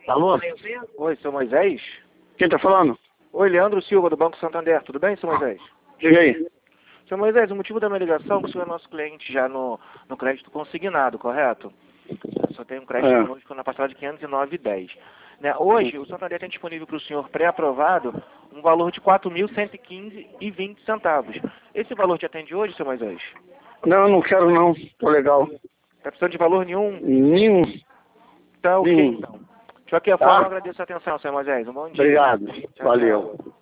Alô? Oi, seu Moisés? Quem tá falando? Oi, Leandro Silva, do Banco Santander. Tudo bem, seu Moisés? Diga aí. Seu Moisés, o motivo da minha ligação é que o senhor é nosso cliente já no crédito consignado, correto? O senhor tem um crédito É. conosco na parcela de 509,10. Né? Hoje, o Santander tem disponível para o senhor pré-aprovado um valor de R$ 4.115,20. Esse valor te atende hoje, seu Moisés? Não, não quero não. Tô legal. Tá precisando de valor nenhum? Nenhum. Tá ok, Nenhum. então. De qualquer Tá? forma, eu agradeço a atenção, seu Moisés. Um bom dia. Obrigado. Tchau, Valeu. tchau.